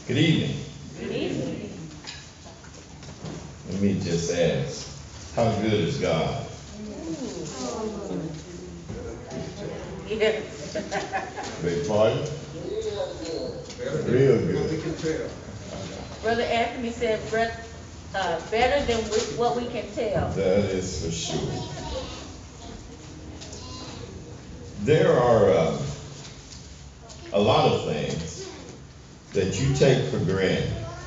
Good evening. Good evening. Let me just ask, how good is God? Yes. Beg pardon? Real good. Brother Anthony said, better than what we can tell. That is for sure. There are a lot of things that you take for granted.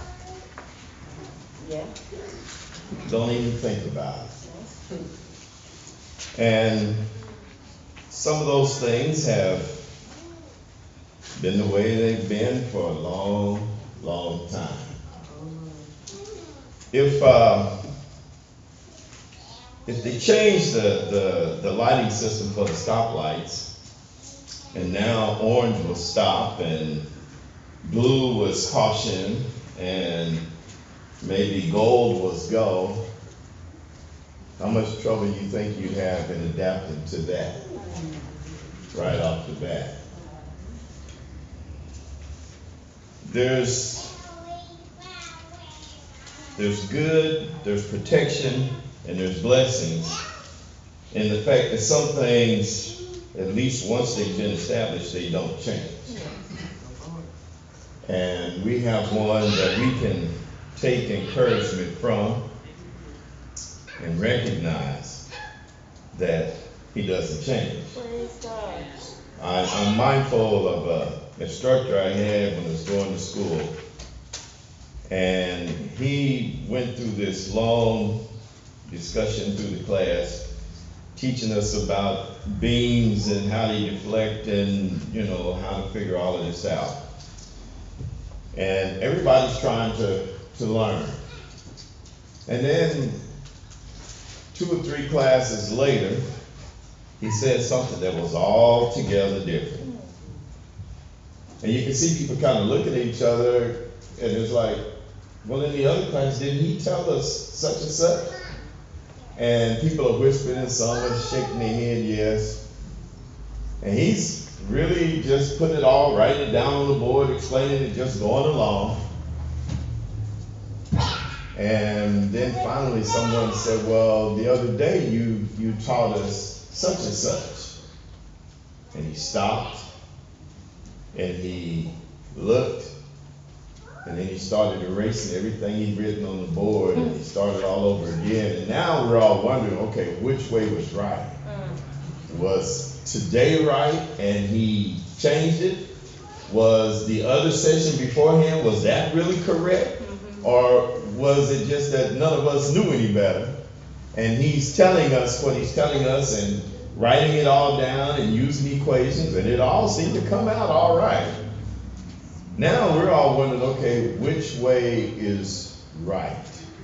Yeah. Don't even think about it. And some of those things have been the way they've been for a long, long time. If they change the lighting system for the stoplights, and now orange will stop and blue was caution and maybe gold was go, how much trouble you think you'd have in adapting to that right off the bat? There's good, there's protection, and there's blessings in the fact that some things, at least once they've been established, they don't change. And we have one that we can take encouragement from and recognize that he doesn't change. Praise God. I'm mindful of an instructor I had when I was going to school. And he went through this long discussion through the class, teaching us about beams and how they deflect and, how to figure all of this out. And everybody's trying to learn. And then 2 or 3 classes later, he said something that was altogether different. And you can see people kind of looking at each other, and it's like, well, in the other class, didn't he tell us such and such? And people are whispering, and some are shaking their head, yes. And he's really just putting it all, writing it down on the board, explaining it, just going along. And then finally someone said, well, the other day you taught us such and such. And he stopped, and he looked, and then he started erasing everything he'd written on the board, and he started all over again. And now we're all wondering, okay, which way was right? Was today right and he changed it? Was the other session beforehand, was that really correct? Or was it just that none of us knew any better? And he's telling us what he's telling us and writing it all down and using equations, and it all seemed to come out all right. Now we're all wondering, okay, which way is right?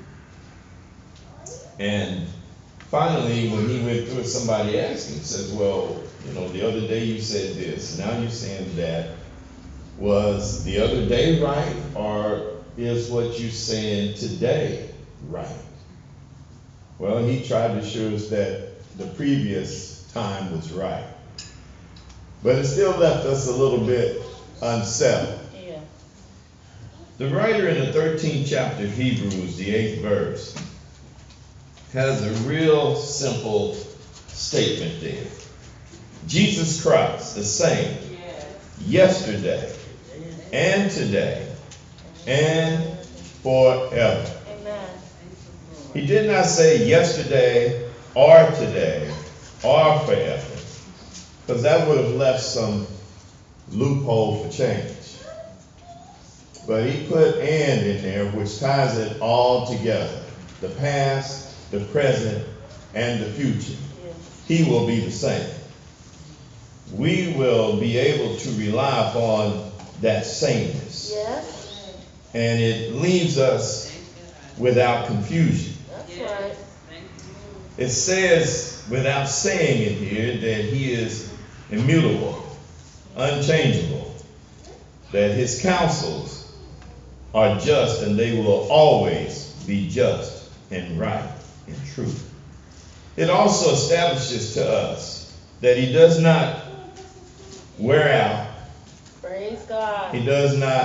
And finally, when he went through it, somebody asked him, says, well, the other day you said this, now you're saying that. Was the other day right, or is what you're saying today right? Well, he tried to show us that the previous time was right. But it still left us a little bit unsettled. Yeah. The writer in the 13th chapter of Hebrews, the 8th verse, has a real simple statement there. Jesus Christ, the same, yesterday and today and forever. Amen. He did not say yesterday or today or forever, because that would have left some loophole for change. But he put and in there, which ties it all together. The past, the present, and the future. He will be the same. We will be able to rely upon that sameness. Yes. And it leaves us without confusion. That's right. It says, without saying it here, that he is immutable, unchangeable, that his counsels are just and they will always be just and right and true. It also establishes to us that he does not wear out. Praise God. He does not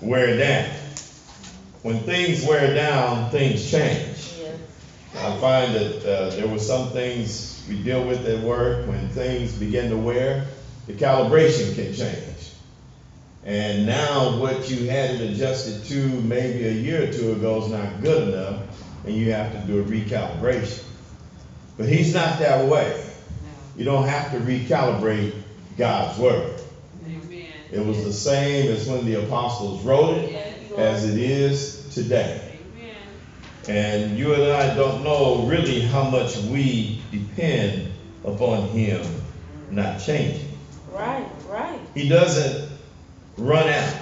wear down. When things wear down, things change. Yes. I find that there were some things we deal with at work. When things begin to wear, the calibration can change. And now what you had it adjusted to maybe a year or two ago is not good enough, and you have to do a recalibration. But he's not that way. You don't have to recalibrate God's word. Amen. It was the same as when the apostles wrote it, as it is today. Amen. And you and I don't know really how much we depend upon him not changing. Right, right. He doesn't run out.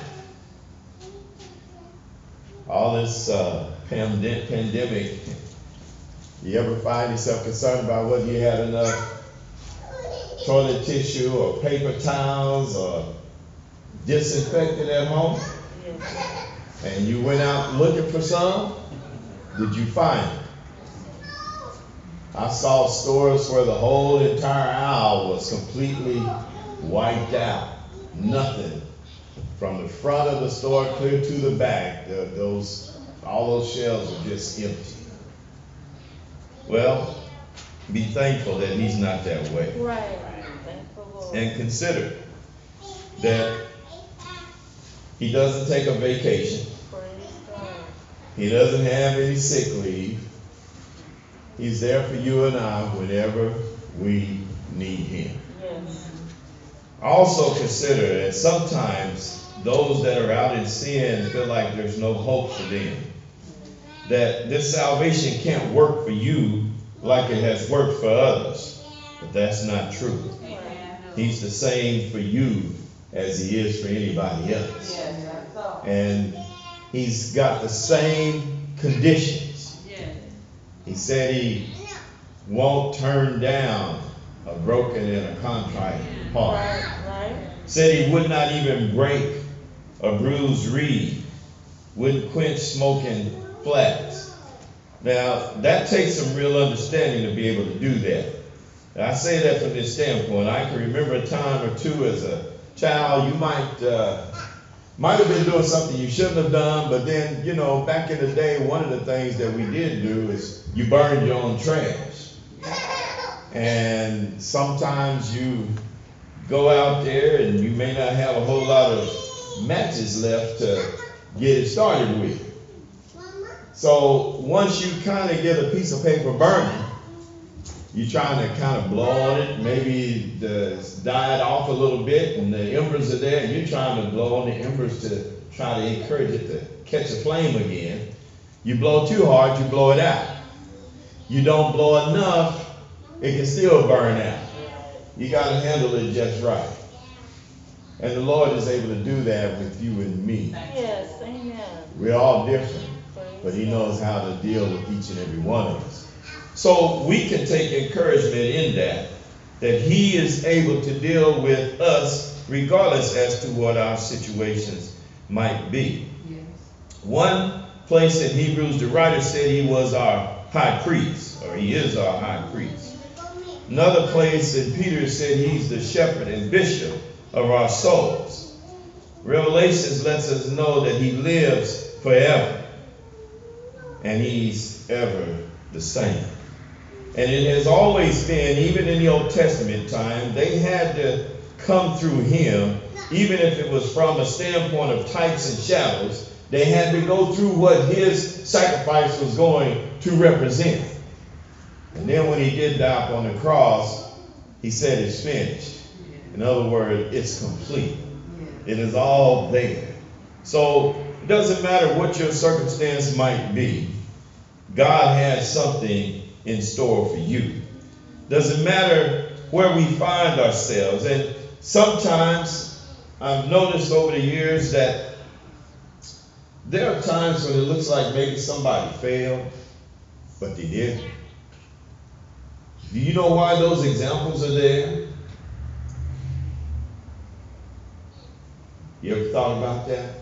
All this pandemic, you ever find yourself concerned about whether you had enough toilet tissue or paper towels or disinfectant at home? Yes. And you went out looking for some? Did you find it? I saw stores where the whole entire aisle was completely wiped out. Nothing. From the front of the store clear to the back, all those shelves were just empty. Well, be thankful that he's not that way. Right. Thankful Lord. And consider that he doesn't take a vacation. Praise God. He doesn't have any sick leave. He's there for you and I whenever we need him. Yes. Also consider that sometimes those that are out in sin feel like there's no hope for them. That this salvation can't work for you like it has worked for others. But that's not true. He's the same for you as he is for anybody else. And he's got the same conditions. He said he won't turn down a broken and a contrite heart. Right. Said he would not even break a bruised reed, wouldn't quench smoking flax. Now, that takes some real understanding to be able to do that. And I say that from this standpoint. I can remember a time or two as a child, you might have been doing something you shouldn't have done, but then, back in the day, one of the things that we did do is you burned your own trash. And sometimes you go out there and you may not have a whole lot of matches left to get it started with. So once you kind of get a piece of paper burning, you're trying to kind of blow on it, maybe it's died off a little bit and the embers are there, and you're trying to blow on the embers to try to encourage it to catch a flame again. You blow too hard, you blow it out. You don't blow enough, it can still burn out. You got to handle it just right. And the Lord is able to do that with you and me. Yes, amen. We're all different, but he knows how to deal with each and every one of us. So we can take encouragement in that he is able to deal with us regardless as to what our situations might be. Yes. One place in Hebrews, the writer said he was our high priest, or he is our high priest. Another place in Peter said he's the shepherd and bishop of our souls. Revelations lets us know that he lives forever, and he's ever the same. And it has always been, even in the Old Testament time, they had to come through him, even if it was from a standpoint of types and shadows. They had to go through what his sacrifice was going to represent. And then when he did die on the cross, he said it's finished. In other words, it's complete. It is all there. So it doesn't matter what your circumstance might be. God has something in store for you. Doesn't matter where we find ourselves. And sometimes I've noticed over the years that there are times when it looks like maybe somebody failed, but they didn't. Do you know why those examples are there? You ever thought about that?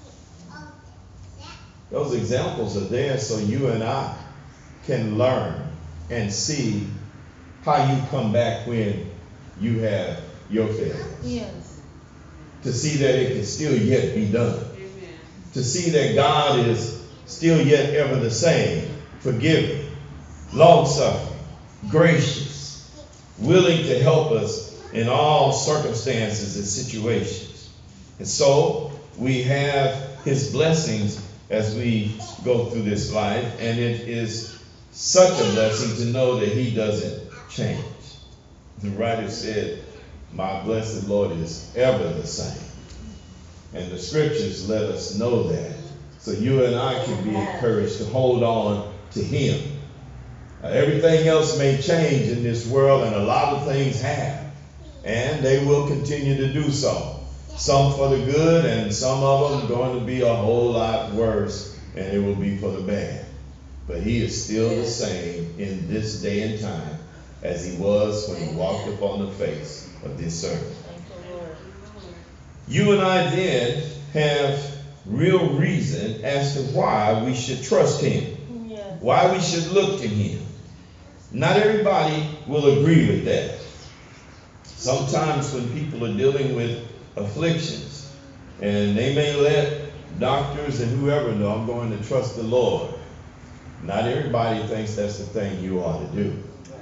Those examples are there so you and I can learn and see how you come back when you have your failures. Yes. To see that it can still yet be done. Amen. to see that God is still yet ever the same, forgiving, long-suffering, gracious, willing to help us in all circumstances and situations. And so we have his blessings as we go through this life, and it is such a blessing to know that he doesn't change. The writer said, my blessed Lord is ever the same. And the scriptures let us know that. So you and I can be encouraged to hold on to him. Everything else may change in this world, and a lot of things have. And they will continue to do so. Some for the good, and some of them going to be a whole lot worse, and it will be for the bad. But he is still the same in this day and time as he was when he walked upon the face of this earth. You and I then have real reason as to why we should trust him, why we should look to him. Not everybody will agree with that. Sometimes when people are dealing with afflictions, and they may let doctors and whoever know, I'm going to trust the Lord. Not everybody thinks that's the thing you ought to do.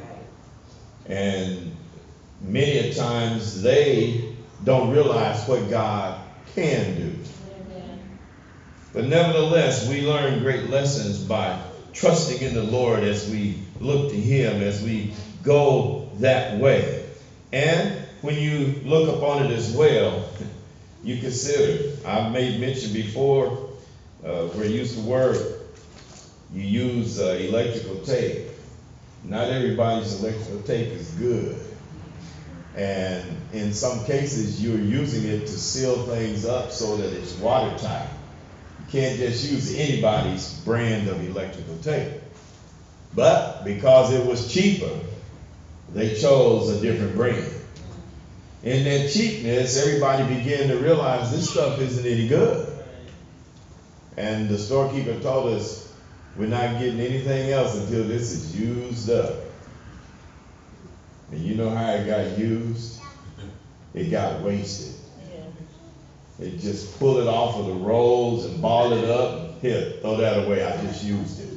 And many a times they don't realize what God can do. But nevertheless, we learn great lessons by trusting in the Lord as we look to him, as we go that way. And when you look upon it as well, you consider, I've made mention before, where you use the word, you use electrical tape. Not everybody's electrical tape is good. And in some cases, you're using it to seal things up so that it's watertight. You can't just use anybody's brand of electrical tape. But because it was cheaper, they chose a different brand. In that cheapness, everybody began to realize this stuff isn't any good. And the storekeeper told us, we're not getting anything else until this is used up. And you know how it got used? It got wasted. It just pulled it off of the rolls and balled it up. Here, throw that away. I just used it.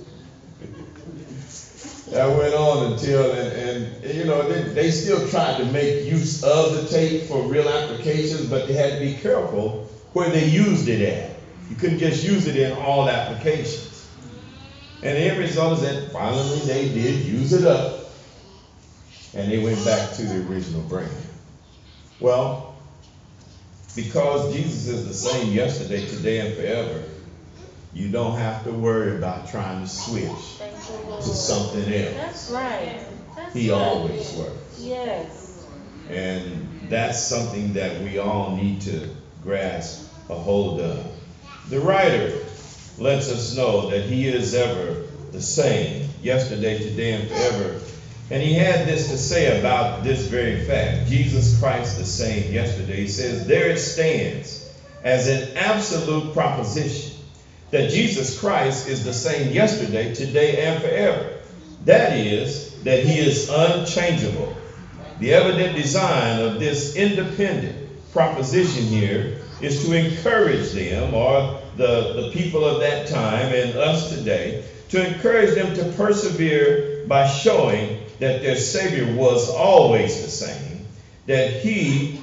That went on until, and you know, they still tried to make use of the tape for real applications, but they had to be careful where they used it at. You couldn't just use it in all applications. And the end result is that finally they did use it up, and they went back to the original brand. Well, because Jesus is the same yesterday, today, and forever, you don't have to worry about trying to switch to something else. That's right. He always works. Yes. And that's something that we all need to grasp a hold of. The writer lets us know that he is ever the same, yesterday, today, and forever. And he had this to say about this very fact. Jesus Christ the same yesterday. He says, there it stands as an absolute proposition that Jesus Christ is the same yesterday, today, and forever. That is, that he is unchangeable. The evident design of this independent proposition here is to encourage them, or the people of that time and us today, to encourage them to persevere by showing that their Savior was always the same, that he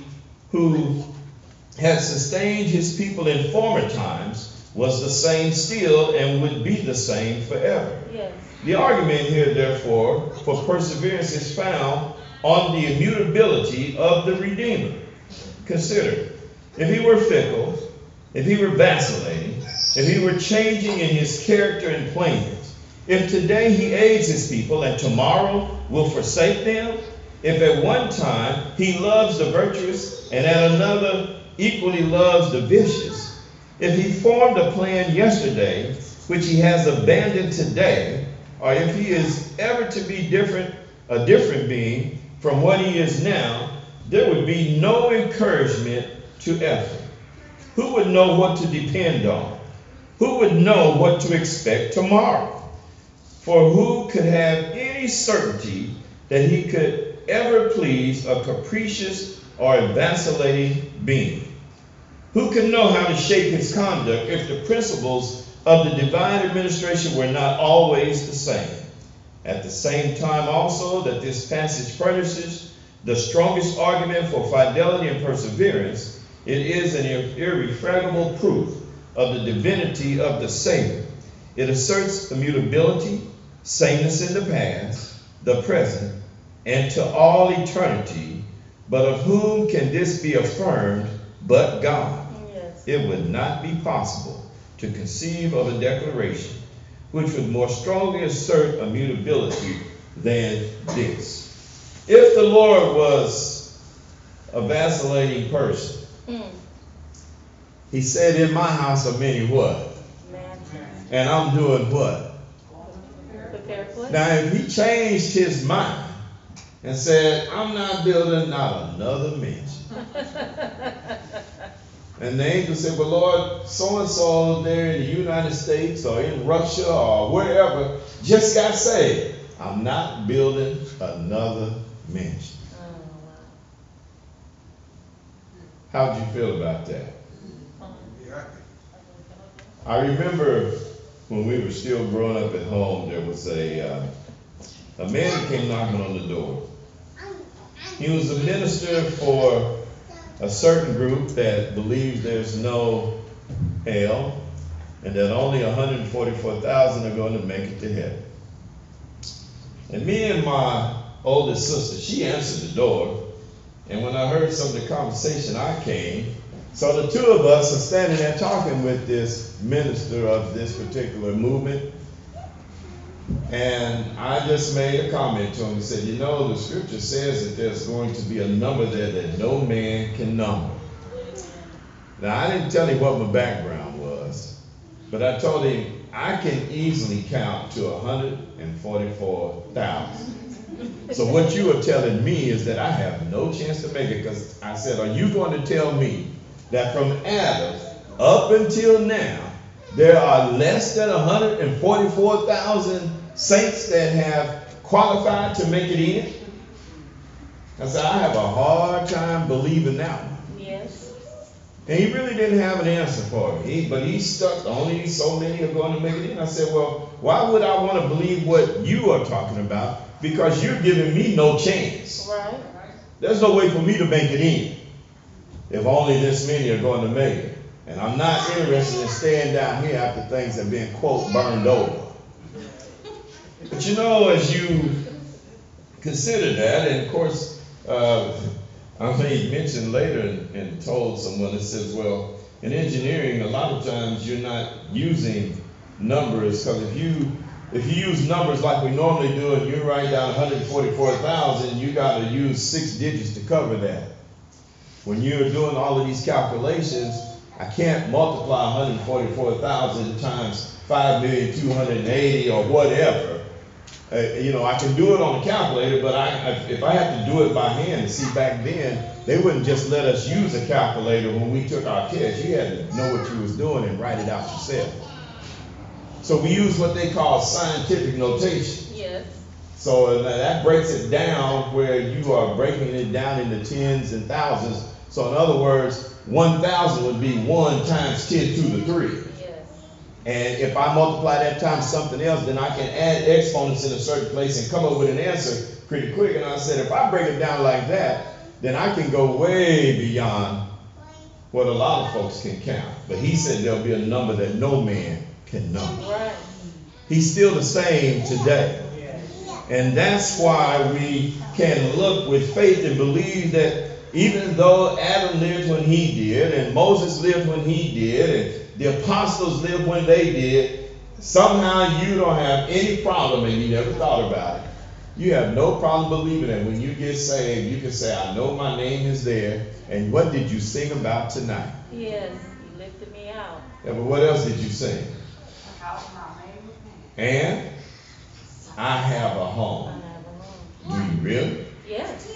who had sustained his people in former times was the same still and would be the same forever. Yes. The argument here, therefore, for perseverance is found on the immutability of the Redeemer. Consider, if he were fickle, if he were vacillating, if he were changing in his character and plans, if today he aids his people and tomorrow will forsake them, if at one time he loves the virtuous and at another equally loves the vicious, if he formed a plan yesterday which he has abandoned today, or if he is ever to be a different being from what he is now, there would be no encouragement to effort. Who would know what to depend on? Who would know what to expect tomorrow? For who could have any certainty that he could ever please a capricious or a vacillating being? Who can know how to shape his conduct if the principles of the divine administration were not always the same? At the same time also that this passage furnishes the strongest argument for fidelity and perseverance, it is an irrefragable proof of the divinity of the Savior. It asserts immutability, sameness in the past, the present, and to all eternity. But of whom can this be affirmed but God? Yes. It would not be possible to conceive of a declaration which would more strongly assert immutability than this. If the Lord was a vacillating person, he said, in my house are many what? And I'm doing what? Now, if he changed his mind and said, I'm not building not another mansion. And the angel said, well, Lord, so-and-so there in the United States or in Russia or wherever just got saved. I'm not building another mansion. How'd you feel about that? I remember when we were still growing up at home, there was a man came knocking on the door. He was a minister for a certain group that believes there's no hell and that only 144,000 are going to make it to heaven. And me and my oldest sister, she answered the door, and when I heard some of the conversation, I came. So the two of us are standing there talking with this minister of this particular movement, and I just made a comment to him and said, you know, the scripture says that there's going to be a number there that no man can number. Now, I didn't tell him what my background was, but I told him I can easily count to 144,000. So what you are telling me is that I have no chance to make it, because I said, are you going to tell me that from Adam up until now, there are less than 144,000 saints that have qualified to make it in? I said, I have a hard time believing that one. Yes. And he really didn't have an answer for me, but he stuck, only so many are going to make it in. I said, well, why would I want to believe what you are talking about? Because you're giving me no chance. Right. There's no way for me to make it in if only this many are going to make it. And I'm not interested in staying down here after things have been, quote, burned over. But you know, as you consider that, and of course, I made mention later and told someone that says, well, in engineering, a lot of times you're not using numbers, because if you use numbers like we normally do and you write down 144,000, you got to use 6 digits to cover that. When you're doing all of these calculations, I can't multiply 144,000 times 5,280,000 or whatever. I can do it on the calculator, but if I have to do it by hand, and see, back then, they wouldn't just let us use a calculator when we took our test. You had to know what you was doing and write it out yourself. So we use what they call scientific notation. Yes. So that breaks it down where you are breaking it down into tens and thousands. So in other words, 1,000 would be 1 times 10 to the 3. Yes. And if I multiply that times something else, then I can add exponents in a certain place and come up with an answer pretty quick. And I said, if I break it down like that, then I can go way beyond what a lot of folks can count. But he said there'll be a number that no man can number. Right. He's still the same today. And that's why we can look with faith and believe that even though Adam lived when he did, and Moses lived when he did, and the apostles lived when they did, somehow you don't have any problem, and you never thought about it. You have no problem believing that when you get saved, you can say, I know my name is there, and what did you sing about tonight? Yes, you lifted me out. Yeah, but what else did you sing? And I have a home. Do you really? Yes.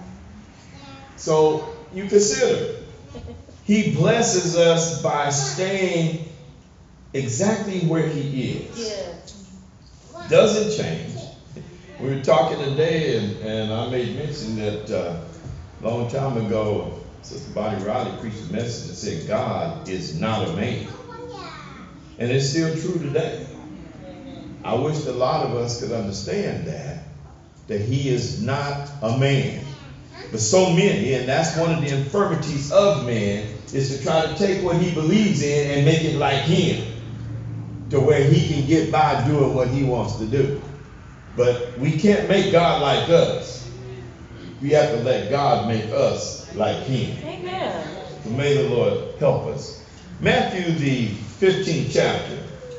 So you consider, he blesses us by staying exactly where he is. Yes. Doesn't change. We were talking today, and I made mention that a long time ago, Sister Bonnie Riley preached a message that said God is not a man. And it's still true today. I wish a lot of us could understand that he is not a man. But so many, and that's one of the infirmities of man, is to try to take what he believes in and make it like him, to where he can get by doing what he wants to do. But we can't make God like us. We have to let God make us like him. Amen. So may the Lord help us. Matthew, the 15th chapter,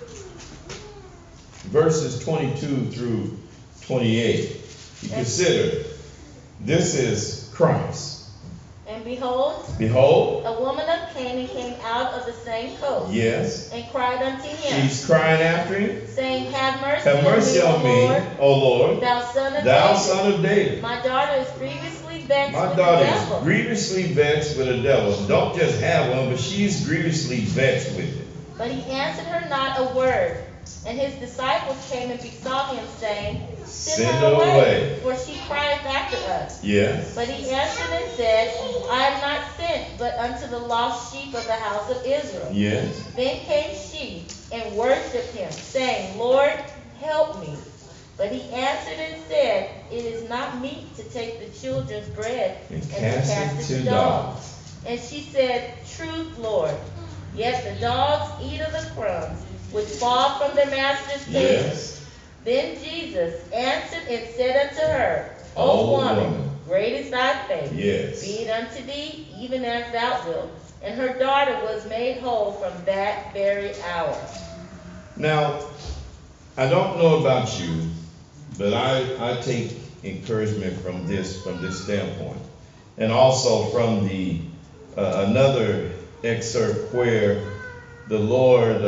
verses 22 through 28. You consider, this is Christ. And behold, a woman of Canaan came out of the same coast. Yes. And cried unto him. She's crying after him. Saying, Have mercy on me, O Lord, thou son of David. My daughter is grievously vexed with the devil. My daughter is grievously vexed with the devil. Don't just have one, but she's grievously vexed with it. But he answered her not a word. And his disciples came and besought him, saying, Send her away, for she crieth after us. Yes. But he answered and said, I am not sent, but unto the lost sheep of the house of Israel. Yes. Then came she and worshipped him, saying, Lord, help me. But he answered and said, It is not meet to take the children's bread and to cast it to dogs. And she said, Truth, Lord. Yet the dogs eat of the crumbs which fall from their master's table. Yes. Then Jesus answered and said unto her, O woman, great is thy faith. Yes. Be it unto thee, even as thou wilt. And her daughter was made whole from that very hour. Now, I don't know about you, but I take encouragement from this standpoint. And also from the another excerpt where the Lord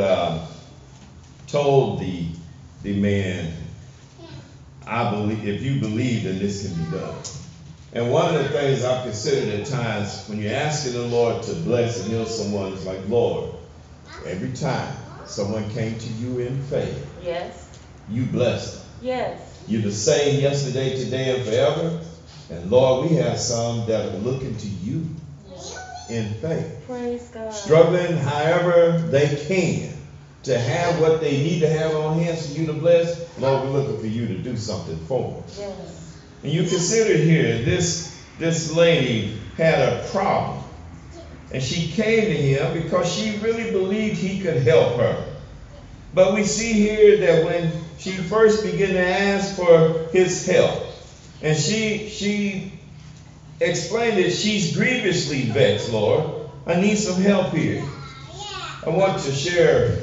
told the man, I believe, if you believe, then this can be done. And one of the things I've considered at times, when you're asking the Lord to bless and heal someone, it's like, Lord, every time someone came to you in faith, yes, you blessed them. Yes. You're the same yesterday, today, and forever. And Lord, we have some that are looking to you in faith. Praise God. Struggling however they can to have what they need to have on hand for you to bless. Lord, we're looking for you to do something for them. Yes. And you consider here, this lady had a problem. And she came to him because she really believed he could help her. But we see here that when she first began to ask for his help, and she explained that she's grievously vexed, Lord. I need some help here. I want to share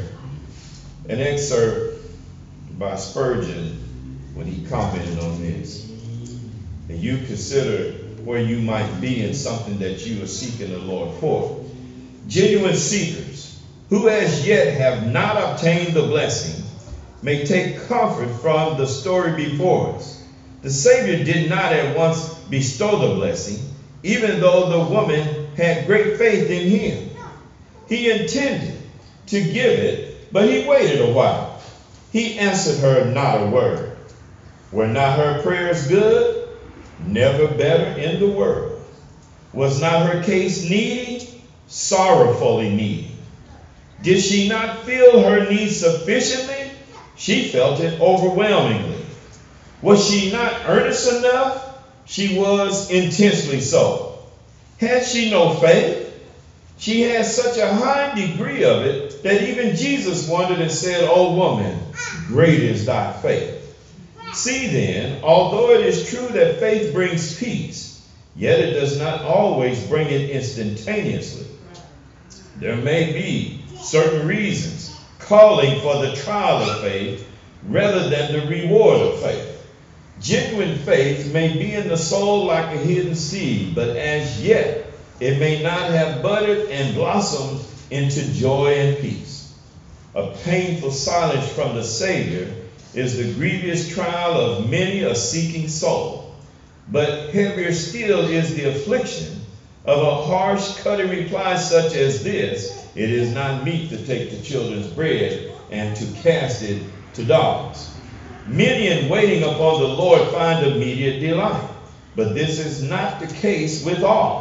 an excerpt by Spurgeon when he commented on this. And you consider where you might be in something that you are seeking the Lord for. Genuine seekers who as yet have not obtained the blessing may take comfort from the story before us. The Savior did not at once bestow the blessing, even though the woman had great faith in him. He intended to give it, but he waited a while. He answered her not a word. Were not her prayers good? Never better in the world. Was not her case needy? Sorrowfully needy. Did she not feel her need sufficiently? She felt it overwhelmingly. Was she not earnest enough? She was intensely so. Had she no faith? She had such a high degree of it that even Jesus wondered and said, O woman, great is thy faith. See then, although it is true that faith brings peace, yet it does not always bring it instantaneously. There may be certain reasons calling for the trial of faith rather than the reward of faith. Genuine faith may be in the soul like a hidden seed, but as yet it may not have budded and blossomed into joy and peace. A painful silence from the Savior is the grievous trial of many a seeking soul. But heavier still is the affliction of a harsh, cutting reply such as this: it is not meet to take the children's bread and to cast it to dogs. Many in waiting upon the Lord find immediate delight, but this is not the case with all.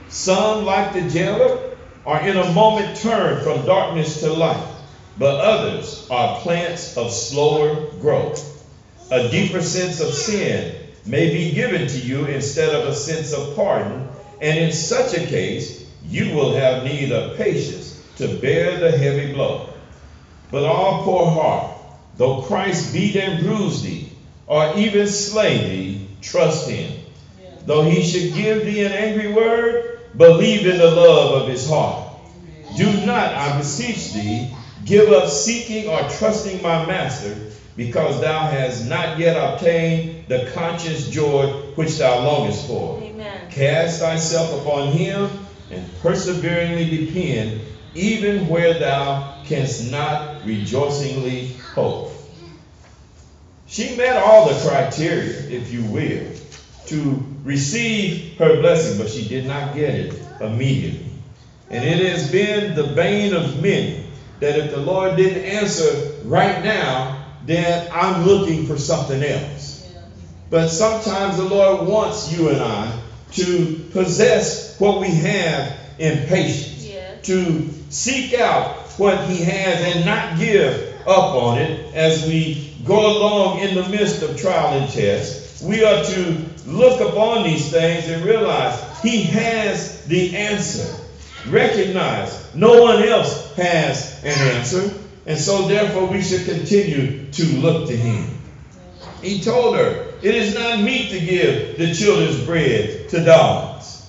Some, like the jailer, are in a moment turned from darkness to light, but others are plants of slower growth. A deeper sense of sin may be given to you instead of a sense of pardon, and in such a case, you will have need of patience to bear the heavy blow. But all poor heart, though Christ beat and bruised thee, or even slay thee, trust him. Though he should give thee an angry word, believe in the love of his heart. Do not, I beseech thee, give up seeking or trusting my master, because thou hast not yet obtained the conscious joy which thou longest for. Amen. Cast thyself upon him, and perseveringly depend, even where thou canst not rejoicingly hope. She met all the criteria, if you will, to receive her blessing, but she did not get it immediately. And it has been the bane of many that if the Lord didn't answer right now, then I'm looking for something else. But sometimes the Lord wants you and I to possess what we have in patience, to seek out what he has and not give up on it as we go along in the midst of trial and test. We are to look upon these things and realize he has the answer. Recognize no one else has an answer, and so therefore we should continue to look to him. He told her, it is not meet to give the children's bread to dogs.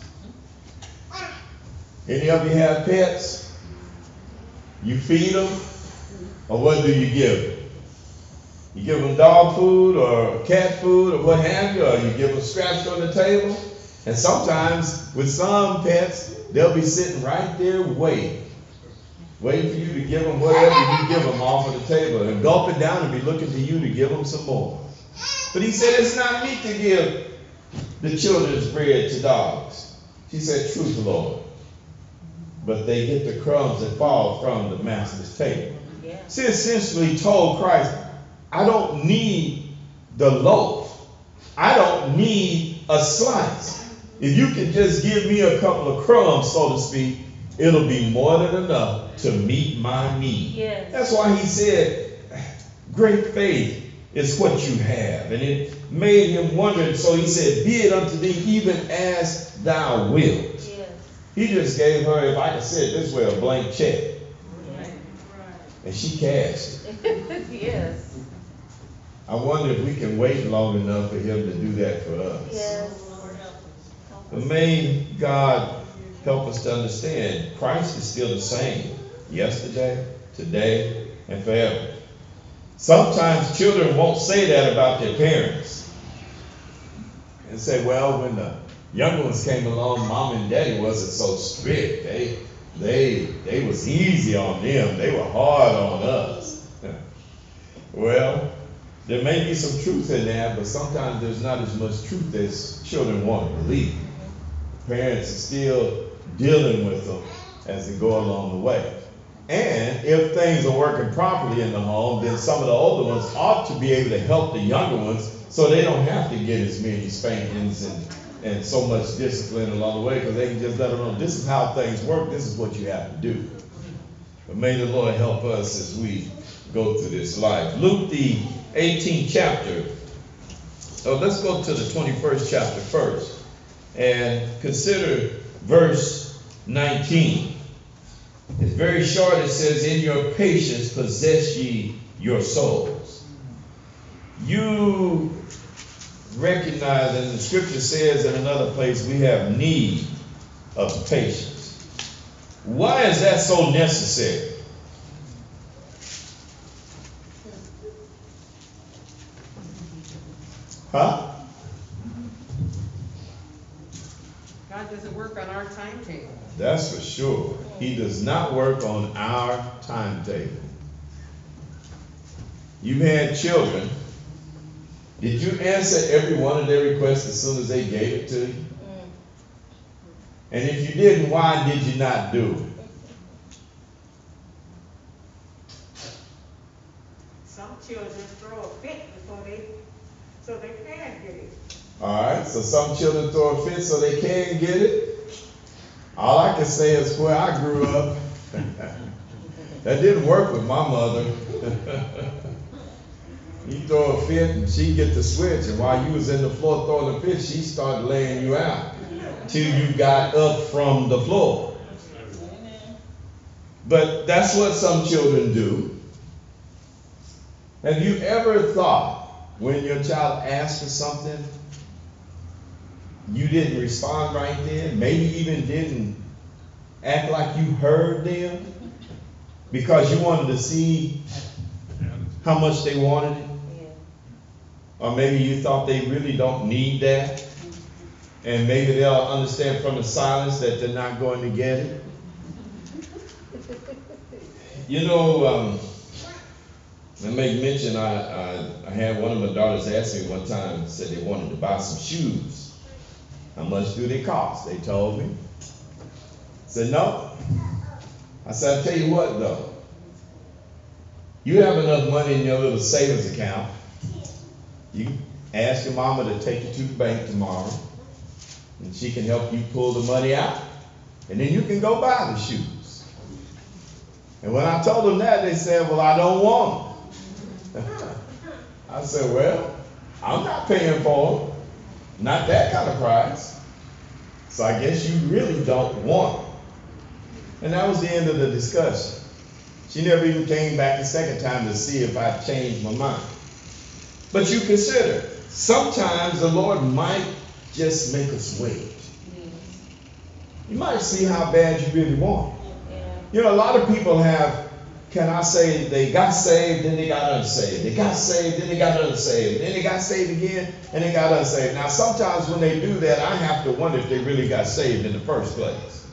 Any of you have pets? You feed them? Or what do you give them? You give them dog food or cat food or what have you, or you give them scraps on the table. And sometimes with some pets, they'll be sitting right there waiting for you to give them whatever you give them off of the table, and gulp it down and be looking to you to give them some more. But he said, it's not meet to give the children's bread to dogs. She said, truth, Lord. But they get the crumbs that fall from the master's table. Yeah. She essentially told Christ, I don't need the loaf. I don't need a slice. If you can just give me a couple of crumbs, so to speak, it'll be more than enough to meet my need. Yes. That's why he said, great faith is what you have. And it made him wonder. So he said, be it unto thee even as thou wilt. Yes. He just gave her, if I can say it this way, a blank check. Right. And she cashed it. Yes. I wonder if we can wait long enough for him to do that for us. Yes. But may God help us to understand Christ is still the same yesterday, today, and forever. Sometimes children won't say that about their parents and say, well, when the younger ones came along, mom and daddy wasn't so strict. They was easy on them. They were hard on us. Well, there may be some truth in that, but sometimes there's not as much truth as children want to believe. Parents are still dealing with them as they go along the way. And if things are working properly in the home, then some of the older ones ought to be able to help the younger ones so they don't have to get as many spankings and so much discipline along the way, because they can just let them know this is how things work, this is what you have to do. But may the Lord help us as we go through this life. Luke the 18th chapter. So let's go to the 21st chapter first and consider verse 19. It's very short. It says, in your patience possess ye your souls. You recognize, and the scripture says in another place, we have need of patience. Why is that so necessary? Huh? God doesn't work on our timetable. That's for sure. He does not work on our timetable. You've had children. Did you answer every one of their requests as soon as they gave it to you? And if you didn't, why did you not do it? Some children throw a fit so they can get it. All right, so some children throw a fit so they can get it. All I can say is where I grew up, that didn't work with my mother. You throw a fit and she'd get the switch, and while you was in the floor throwing the fit, she started laying you out till you got up from the floor. But that's what some children do. Have you ever thought when your child asked for something, you didn't respond right then, maybe even didn't act like you heard them because you wanted to see how much they wanted it? Or maybe you thought they really don't need that, and maybe they'll understand from the silence that they're not going to get it. You know, I make mention, I had one of my daughters ask me one time, said they wanted to buy some shoes. How much do they cost? They told me. I said, no. I said, I'll tell you what though. You have enough money in your little savings account. You ask your mama to take you to the bank tomorrow, and she can help you pull the money out, and then you can go buy the shoes. And when I told them that, they said, well, I don't want them. I said, well, I'm not paying for them. Not that kind of price. So I guess you really don't want them. And that was the end of the discussion. She never even came back the second time to see if I changed my mind. But you consider, sometimes the Lord might just make us wait. You might see how bad you really want. You know, a lot of people have, can I say, they got saved, then they got unsaved. They got saved, then they got unsaved. Then they got saved again, and they got unsaved. Now, sometimes when they do that, I have to wonder if they really got saved in the first place.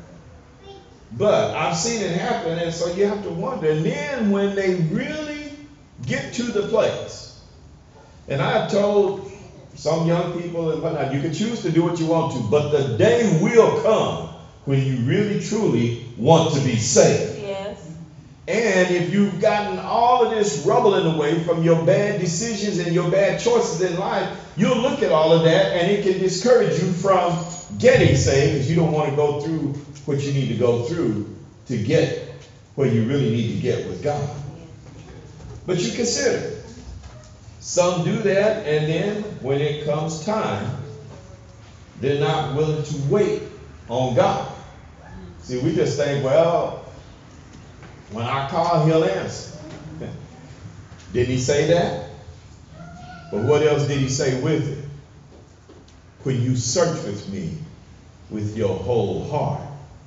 But I've seen it happen, and so you have to wonder. And then when they really get to the place, and I have told some young people and whatnot, you can choose to do what you want to, but the day will come when you really truly want to be saved. Yes. And if you've gotten all of this rubbling away from your bad decisions and your bad choices in life, you'll look at all of that and it can discourage you from getting saved because you don't want to go through what you need to go through to get where you really need to get with God. But you consider, some do that, and then when it comes time, they're not willing to wait on God. See, we just think, well, when I call, he'll answer. Didn't he say that? But what else did he say with it? When you search with me with your whole heart.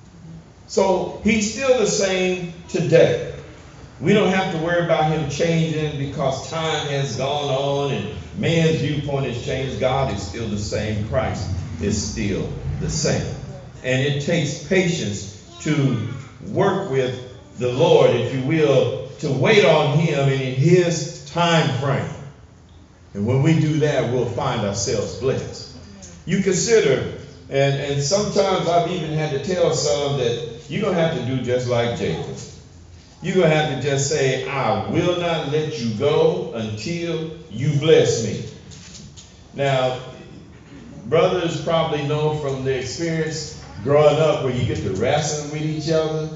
So he's still the same today. We don't have to worry about him changing because time has gone on and man's viewpoint has changed. God is still the same. Christ is still the same. And it takes patience to work with the Lord, if you will, to wait on him and in his time frame. And when we do that, we'll find ourselves blessed. You consider, and sometimes I've even had to tell some that you're going to have to do just like Jacob. You're going to have to just say, I will not let you go until you bless me. Now, brothers probably know from the experience growing up where you get to wrestling with each other.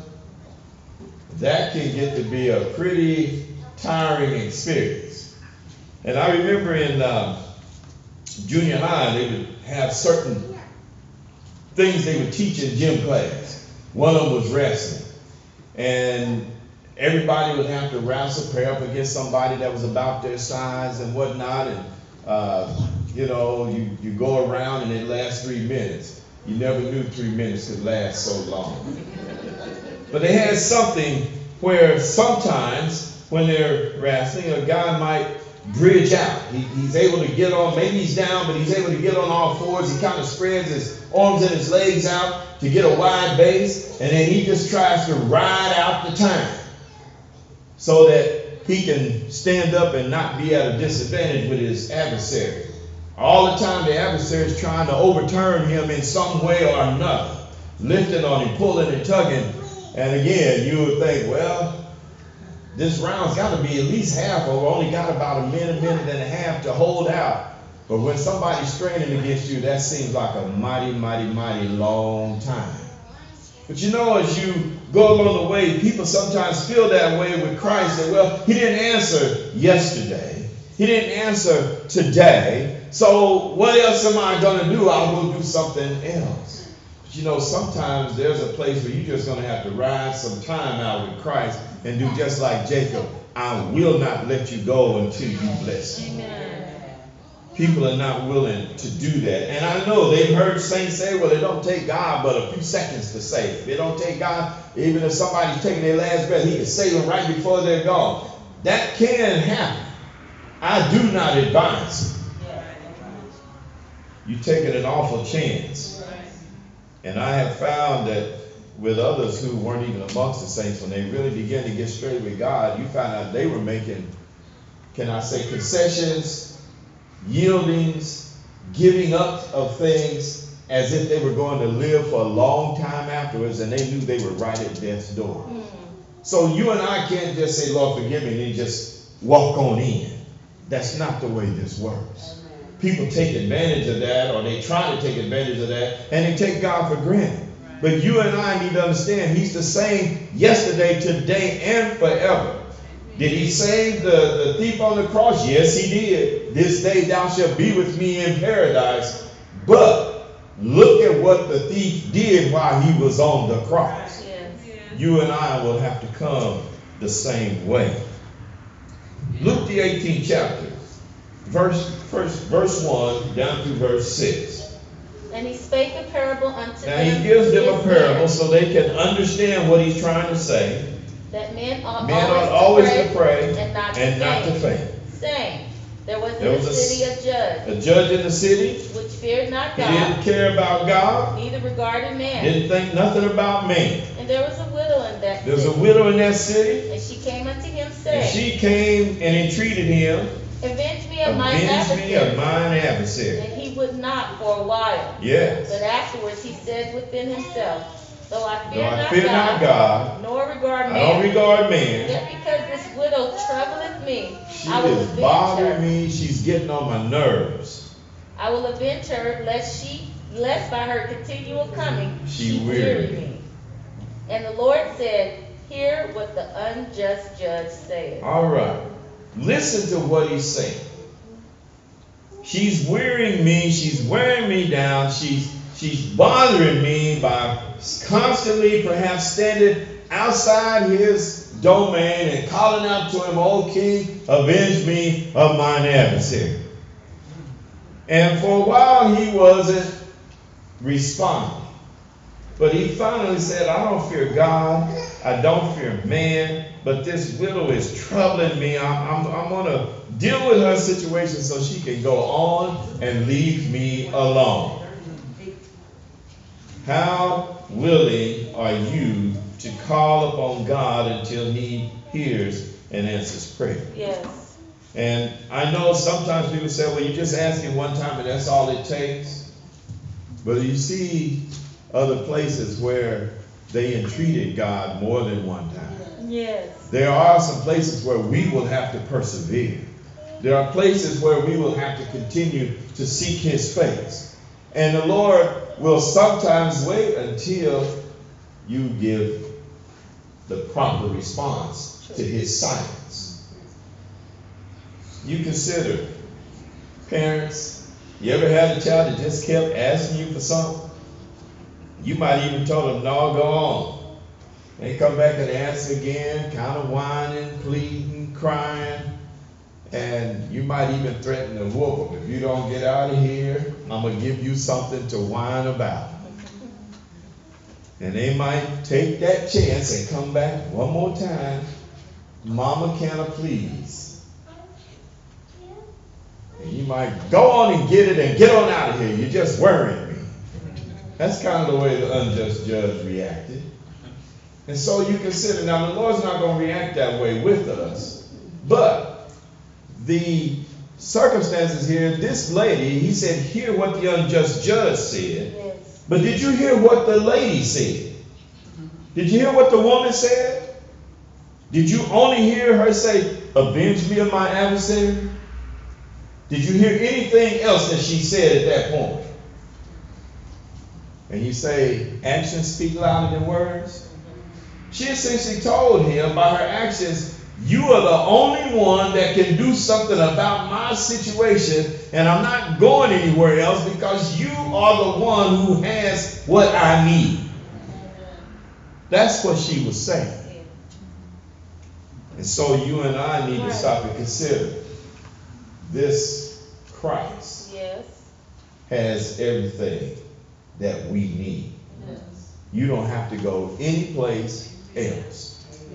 That can get to be a pretty tiring experience. And I remember in junior high, they would have certain things they would teach in gym class. One of them was wrestling. And everybody would have to wrestle, pair up against somebody that was about their size and whatnot. And, you go around and it lasts 3 minutes. You never knew 3 minutes could last so long. But they had something where sometimes when they're wrestling, a guy might bridge out. He's able to get on, maybe he's down, but he's able to get on all fours. He kind of spreads his arms and his legs out to get a wide base, and then he just tries to ride out the time so that he can stand up and not be at a disadvantage with his adversary. All the time the adversary is trying to overturn him in some way or another, lifting on him, pulling and tugging. And again, you would think, well, this round's got to be at least half over. Only got about a minute and a half to hold out. But when somebody's straining against you, that seems like a mighty, mighty, mighty long time. But you know, as you go along the way, people sometimes feel that way with Christ. That, well, he didn't answer yesterday. He didn't answer today. So what else am I going to do? I'll go do something else. But you know, sometimes there's a place where you're just going to have to ride some time out with Christ and do just like Jacob. I will not let you go until you bless me. People are not willing to do that. And I know they've heard saints say, well, it don't take God but a few seconds to save. It don't take God, even if somebody's taking their last breath, he can save them right before they're gone. That can happen. I do not advise it. You're taking an awful chance. And I have found that with others who weren't even amongst the saints, when they really began to get straight with God, you found out they were making, can I say, concessions, yieldings, giving up of things as if they were going to live for a long time afterwards, and they knew they were right at death's door. So you and I can't just say, Lord, forgive me, and then just walk on in. That's not the way this works. People take advantage of that, or they try to take advantage of that, and they take God for granted. But you and I need to understand he's the same yesterday, today, and forever. Did he save the thief on the cross? Yes, he did. This day thou shalt be with me in paradise. But look at what the thief did while he was on the cross. Yes. You and I will have to come the same way. Luke the 18th chapter, verse 1 down through verse 6. And he spake a parable unto them. Now he gives them a parable so they can understand what he's trying to say. That men ought always to pray and not to faint. Saying, there was in the city a judge in the city which feared not He God, didn't care about God, neither regarded man. didn't think nothing about man. And there was a widow in that There's city. a widow in that city, And she came unto him, and saying, she came and entreated him, Avenge me of mine avenge me of adversary. mine adversary. And he would not for a while. Yes. But afterwards he said within himself, Though I Though I fear not God, nor regard I man, don't regard man. yet because this widow troubleth me, She I will is avenge bothering her. me. She's getting on my nerves. I will avenge her, lest by her continual coming She she weary weary me. me. And the Lord said, Hear what the unjust judge saith. All right. Listen to what he's saying. She's wearying me. She's wearing me down. She's bothering me by constantly perhaps standing outside his domain and calling out to him, O king, avenge me of mine adversary. And for a while he wasn't responding. But he finally said, I don't fear God. I don't fear man. But this widow is troubling me. I'm going to deal with her situation so she can go on and leave me alone. How willing are you to call upon God until he hears and answers prayer? Yes. And I know sometimes people say, well, you just ask him one time and that's all it takes. But you see other places where they entreated God more than one time. Yes. There are some places where we will have to persevere. There are places where we will have to continue to seek his face. And the Lord will sometimes wait until you give the proper response to his silence. You consider, parents, you ever had a child that just kept asking you for something? You might even tell them, no, go on. They come back and ask again, kind of whining, pleading, crying. And you might even threaten to whoop them. If you don't get out of here, I'm going to give you something to whine about. And they might take that chance and come back one more time. Mama, can I please? And you might go on and get it and get on out of here. You're just worrying me. That's kind of the way the unjust judge reacted. And so you consider, now the Lord's not going to react that way with us. But the circumstances here, this lady, he said, hear what the unjust judge said. Yes. But did you hear what the lady said? Did you hear what the woman said? Did you only hear her say, avenge me of my adversary? Did you hear anything else that she said at that point? And you say, actions speak louder than words? She essentially told him by her actions, you are the only one that can do something about my situation, and I'm not going anywhere else because you are the one who has what I need. That's what she was saying. And so you and I need to stop and consider this Christ has everything that we need. You don't have to go anyplace else.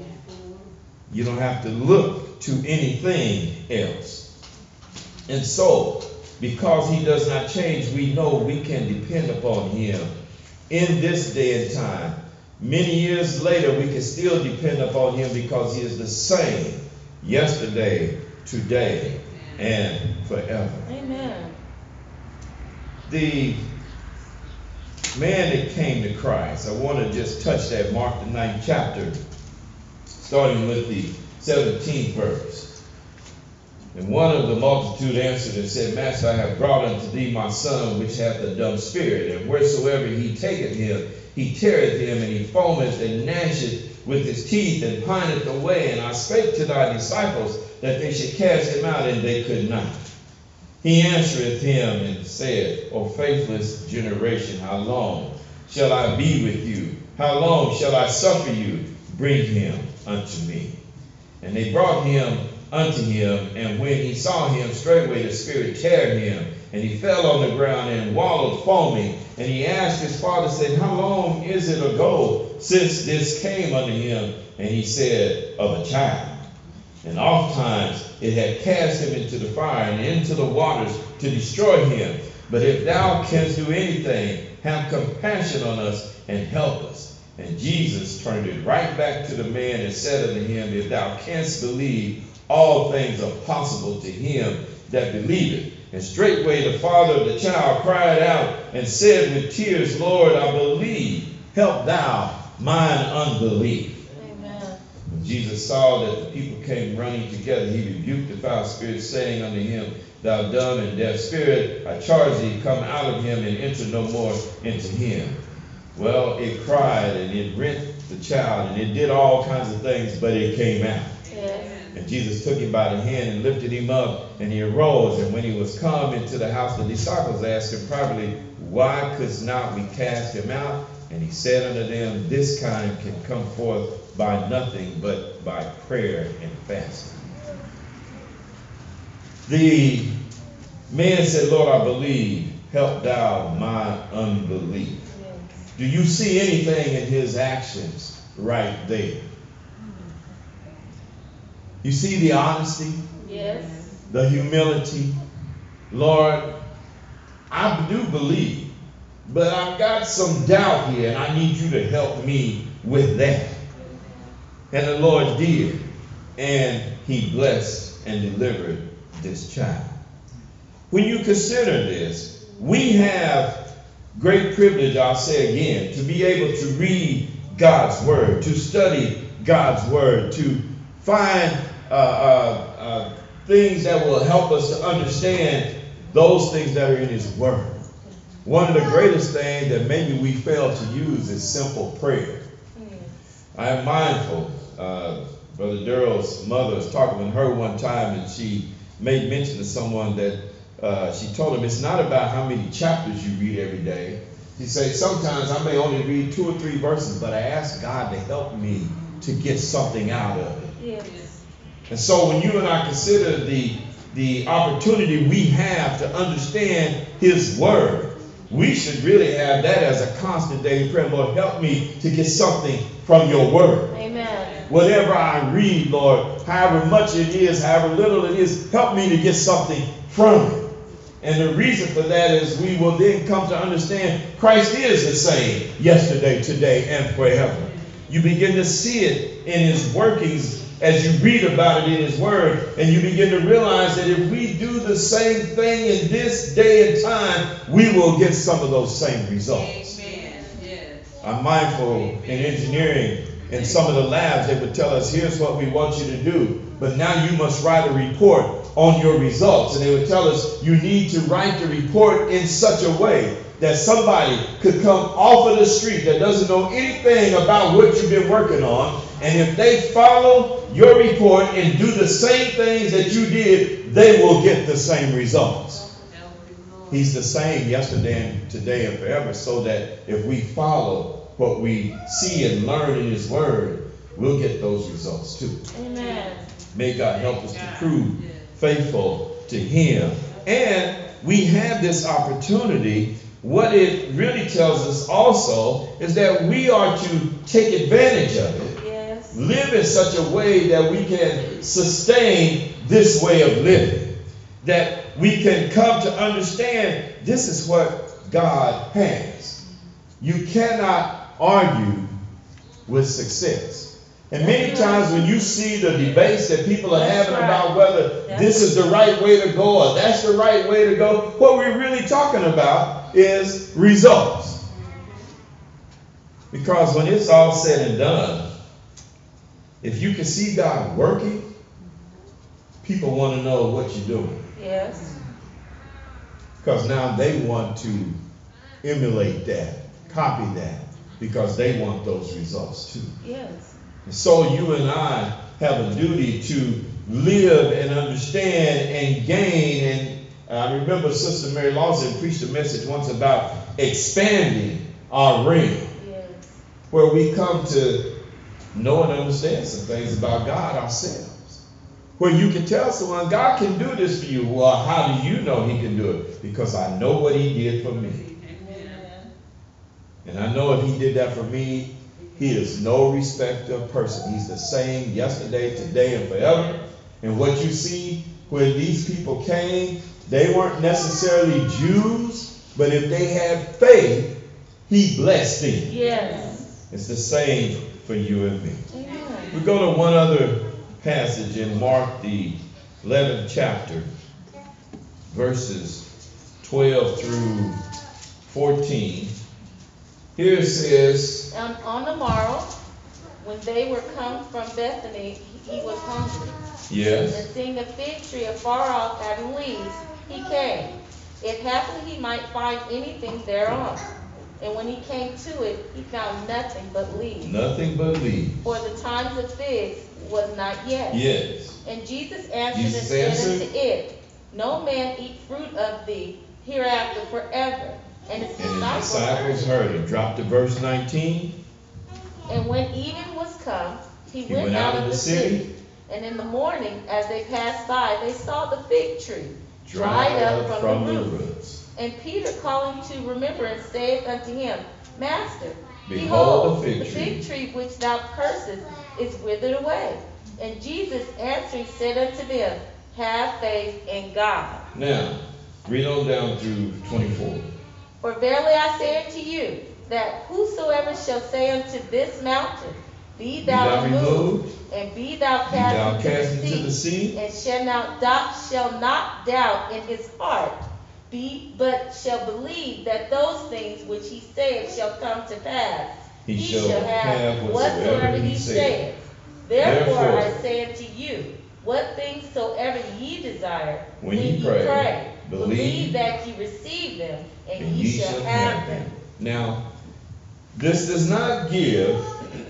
You don't have to look to anything else. And so, because he does not change, we know we can depend upon him in this day and time. Many years later, we can still depend upon him because he is the same yesterday, today, and forever. Amen. The man that came to Christ, I want to just touch that, Mark the 9th chapter, starting with the 17th verse. And one of the multitude answered and said, Master, I have brought unto thee my son, which hath a dumb spirit, and wheresoever he taketh him, he teareth him, and he foameth and gnasheth with his teeth, and pineth away. And I spake to thy disciples that they should cast him out, and they could not. He answereth him and said, O faithless generation, how long shall I be with you? How long shall I suffer you? Bring him unto me. And they brought him unto him, and when he saw him, straightway the spirit teared him, and he fell on the ground and wallowed foaming. And he asked his father, said, How long is it ago since this came unto him? And he said, Of a child. And oftentimes it had cast him into the fire and into the waters to destroy him. But if thou canst do anything, have compassion on us and help us. And Jesus turned it right back to the man and said unto him, If thou canst believe, all things are possible to him that believeth. And straightway the father of the child cried out and said with tears, Lord, I believe, help thou mine unbelief. When Jesus saw that the people came running together, he rebuked the foul spirit, saying unto him, Thou dumb and deaf spirit, I charge thee, come out of him and enter no more into him. Well, it cried and it rent the child and it did all kinds of things, but it came out. Yes. And Jesus took him by the hand and lifted him up, and he arose. And when he was come into the house, the disciples asked him privately, Why couldst not we cast him out? And he said unto them, This kind can come forth by nothing but by prayer and fasting. The man said, Lord, I believe, help thou my unbelief. Yes. Do you see anything in his actions right there? You see the honesty? Yes. The humility? Lord, I do believe, but I've got some doubt here, and I need you to help me with that. And the Lord did, and he blessed and delivered this child. When you consider this, we have great privilege, I'll say again, to be able to read God's word, to study God's word, to find things that will help us to understand those things that are in his word. One of the greatest things that maybe we fail to use is simple prayer. I am mindful, Brother Darrell's mother was talking with her one time, and she made mention to someone that she told him it's not about how many chapters you read every day. She said, sometimes I may only read 2 or 3 verses, but I ask God to help me to get something out of it. Yes. And so when you and I consider the opportunity we have to understand his word, we should really have that as a constant daily prayer. Lord, help me to get something from your word. Amen. Whatever I read, Lord, however much it is, however little it is, help me to get something from it. And the reason for that is we will then come to understand Christ is the same yesterday, today, and forever. You begin to see it in his workings as you read about it in his word, and you begin to realize that if we do the same thing in this day and time, we will get some of those same results. Amen. Yes. I'm mindful in engineering, in some of the labs, they would tell us, here's what we want you to do, but now you must write a report on your results. And they would tell us, you need to write the report in such a way that somebody could come off of the street that doesn't know anything about what you've been working on, and if they follow your report and do the same things that you did, they will get the same results. He's the same yesterday and today and forever, so that if we follow what we see and learn in His Word, we'll get those results too. Amen. May God help us to prove faithful to Him. And we have this opportunity. What it really tells us also is that we are to take advantage of it. Yes. Live in such a way that we can sustain this way of living. That we can come to understand this is what God has. You cannot argue with success. And many times when you see the debates that people are having about whether this is the right way to go or that's the right way to go, what we're really talking about is results. Because when it's all said and done, if you can see God working, people want to know what you're doing. Yes. Because now they want to emulate that, copy that, because they want those results too. Yes. And so you and I have a duty to live and understand and gain. And I remember Sister Mary Lawson preached a message once about expanding our ring, Yes. where we come to know and understand some things about God ourselves. Where you can tell someone, God can do this for you. Well, how do you know He can do it? Because I know what He did for me. Amen. And I know if He did that for me, He is no respecter of person. He's the same yesterday, today, and forever. And what you see when these people came, they weren't necessarily Jews, but if they had faith, He blessed them. Yes. It's the same for you and me. Amen. We go to one other passage in Mark, the 11th chapter, verses 12 through 14. Here it says, And on the morrow, when they were come from Bethany, he was hungry. yes, And seeing a fig tree afar off having leaves, he came, if haply he might find anything thereon. And when he came to it, he found nothing but leaves. nothing but leaves. For the times of figs was not yet. Yes. And Jesus answered Jesus and said answered, unto it, No man eat fruit of thee hereafter forever. And his And his disciples disciples heard him. Drop to verse 19. And when even was come, he He went out of the city. And in the morning, as they passed by, they saw the fig tree dried up from the roots. And Peter, calling to remembrance, saith unto him, Master, behold, the fig tree which thou cursest is withered away. And Jesus answering said unto them, Have faith in God. Now, read on down through 24. For verily I say unto you, that whosoever shall say unto this mountain, Be thou removed, and be thou cast into the sea, and shall not doubt in his heart, but shall believe that those things which he saith shall come to pass, he shall have whatsoever he saith. Therefore I say unto you, what things soever ye desire, when ye pray, believe that ye receive them, and ye shall have them. Now, this does not give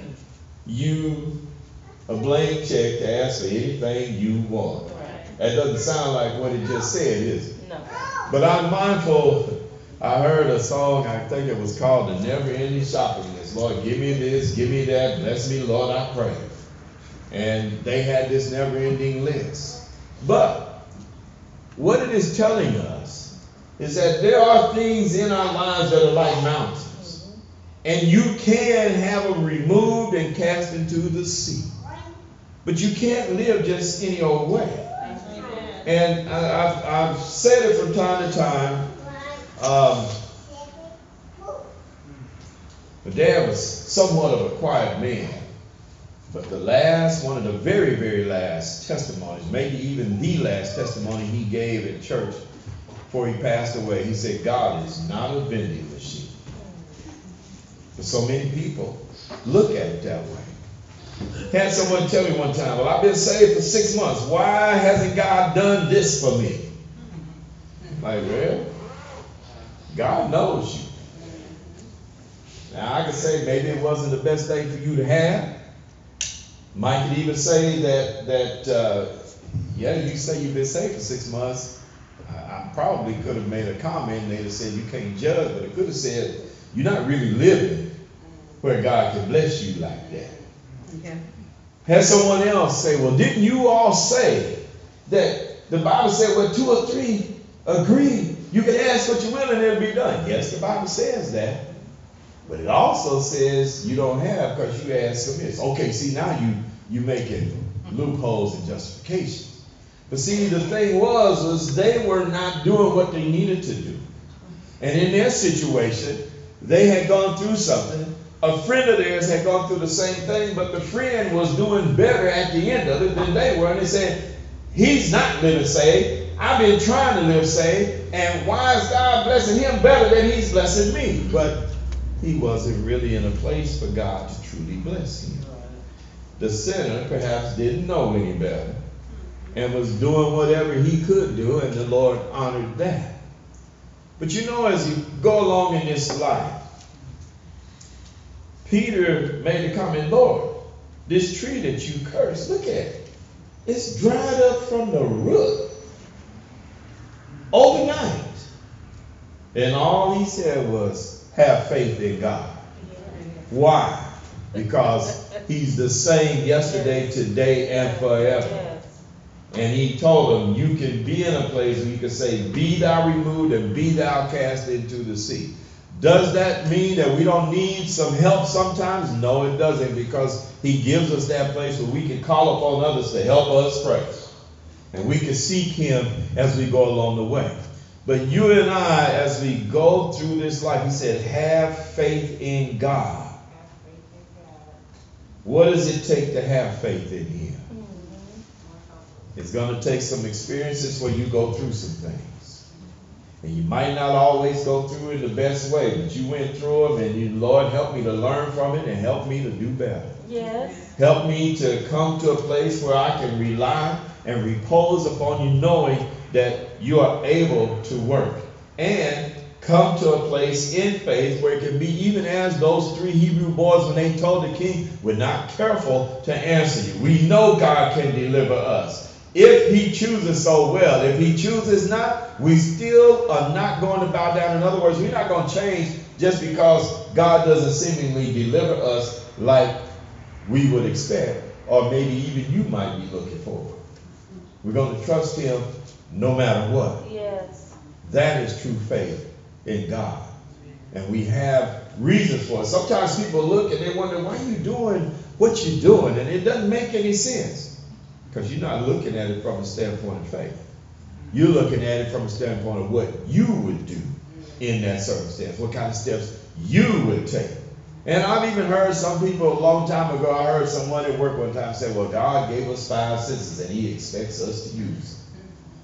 you a blank check to ask for anything you want. Right. That doesn't sound like what it just said, is it? No. But I'm mindful, I heard a song, I think it was called The Never Ending Shopping List. Lord, give me this, give me that, bless me, Lord, I pray. And they had this never ending list. But what it is telling us is that there are things in our lives that are like mountains. And you can have them removed and cast into the sea. But you can't live just any old way. And I've said it from time to time. My dad was somewhat of a quiet man. But one of the very, very last testimonies, maybe even the last testimony he gave in church before he passed away, he said, God is not a vending machine. But so many people look at it that way. Had someone tell me one time, well, I've been saved for 6 months. Why hasn't God done this for me? Like, well, God knows you. Now I could say maybe it wasn't the best thing for you to have. Mike could even say that yeah, you say you've been saved for 6 months. I probably could have made a comment and they'd have said you can't judge, but I could have said you're not really living where God can bless you like that. Okay. Had someone else say, well, didn't you all say that the Bible said, well, 2 or 3 agree, you can ask what you will and it'll be done. Yes, the Bible says that. But it also says you don't have because you asked amiss. Okay, see, now you making loopholes and justifications. But see, the thing was they were not doing what they needed to do. And in their situation, they had gone through something. A friend of theirs had gone through the same thing, but the friend was doing better at the end of it than they were. And they said, he's not living saved. I've been trying to live saved. And why is God blessing him better than he's blessing me? But he wasn't really in a place for God to truly bless him. The sinner perhaps didn't know any better and was doing whatever he could do, and the Lord honored that. But you know, as you go along in this life, Peter made a comment, Lord, this tree that you cursed, look at it. It's dried up from the root overnight. And all he said was, have faith in God. Why? Because he's the same yesterday, today, and forever. Yes. And he told them, you can be in a place where you can say, be thou removed and be thou cast into the sea. Does that mean that we don't need some help sometimes? No, it doesn't, because he gives us that place where we can call upon others to help us pray. And we can seek him as we go along the way. But you and I, as we go through this life, he said, have faith in God. What does it take to have faith in him? It's going to take some experiences where you go through some things. And you might not always go through it the best way, but you went through them, and you, Lord, help me to learn from it and help me to do better. Yes. Help me to come to a place where I can rely and repose upon you, knowing that you are able to work. And come to a place in faith where it can be even as those 3 Hebrew boys, when they told the king, we're not careful to answer you. We know God can deliver us. If he chooses so well. If he chooses not, we still are not going to bow down. In other words, we're not going to change just because God doesn't seemingly deliver us like we would expect, or maybe even you might be looking for. We're going to trust him no matter what. Yes. That is true faith in God. And we have reasons for it. Sometimes people look and they wonder, why are you doing what you're doing? And it doesn't make any sense. Because you're not looking at it from a standpoint of faith. You're looking at it from a standpoint of what you would do in that circumstance. What kind of steps you would take. And I've even heard some people a long time ago, I heard someone at work one time say, well, God gave us 5 senses and he expects us to use them.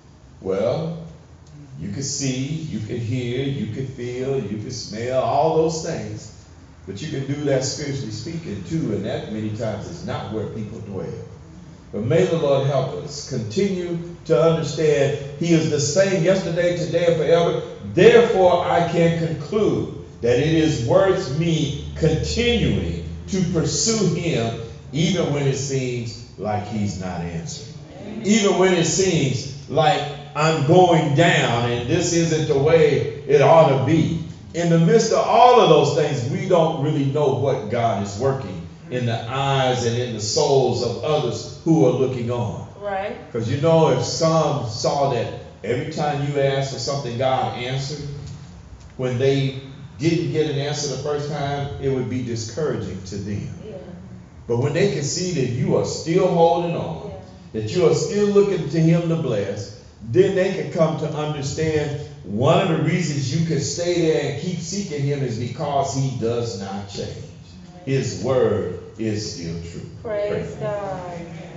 Well, you can see, you can hear, you can feel, you can smell, all those things. But you can do that spiritually speaking too, and that many times is not where people dwell. But may the Lord help us continue to understand he is the same yesterday, today, and forever. Therefore, I can conclude that it is worth me continuing to pursue him even when it seems like he's not answering. Even when it seems like I'm going down and this isn't the way it ought to be. In the midst of all of those things, we don't really know what God is working in the eyes and in the souls of others who are looking on. Right. Because you know, if some saw that every time you asked for something, God answered, when they didn't get an answer the first time, it would be discouraging to them. Yeah. But when they can see that you are still holding on, that you are still looking to him to bless, then they can come to understand one of the reasons you can stay there and keep seeking him is because he does not change. His word is still true. Praise God.